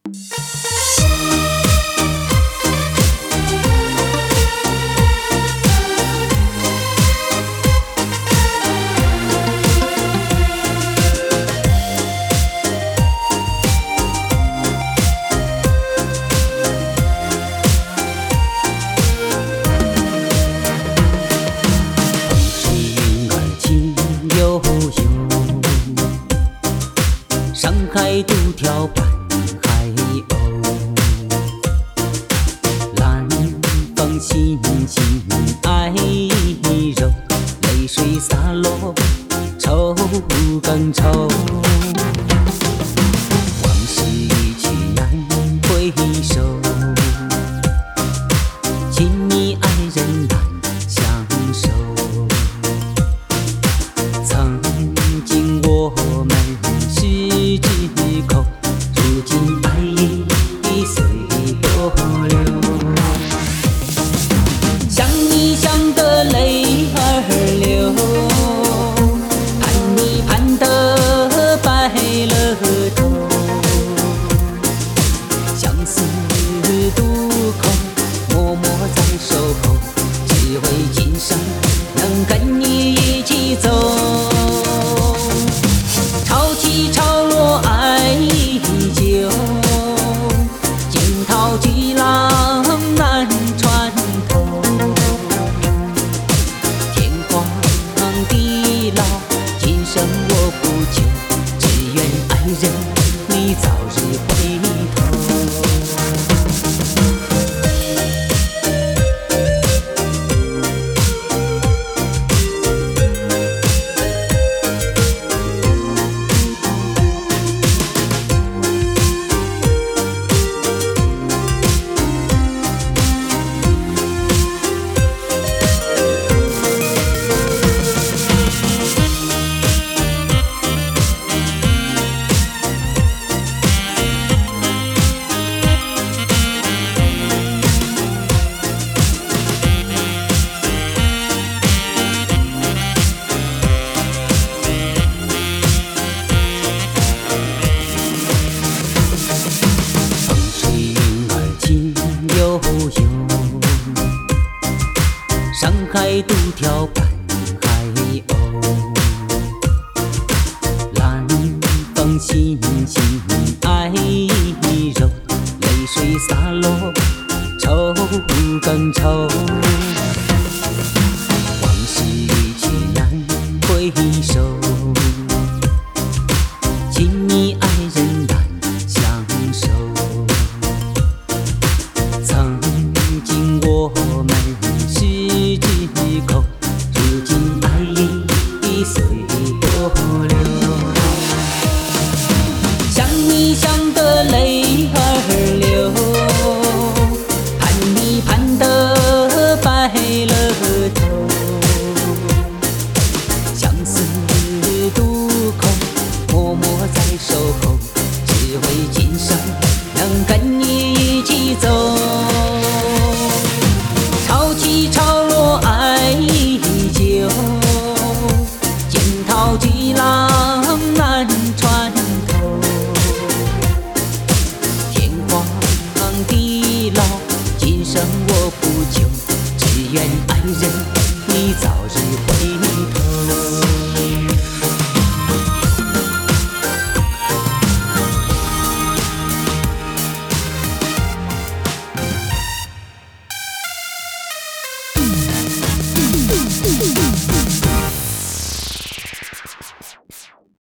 上海独条半海鸥，南方星星爱柔，泪水洒落愁更愁。往事一去难回首，亲密爱人难相守。曾经我们十指口，如今爱已随波流。想你想得泪儿流，盼你盼得白了头。相思渡口，默默在守候，只为今生能跟你一起走。潮起潮落爱依旧，惊涛巨浪难穿透。天荒地老，今生我不求，只愿爱人你早日回头。上海独条半海鸥，南方星星爱柔，泪水洒落愁更愁。往事一去难回首，亲密爱人难相守。曾经我们十指口，如今爱已随波流。想你想得泪儿流，盼你盼得白了头。相思渡口，默默在守候，只为今生能跟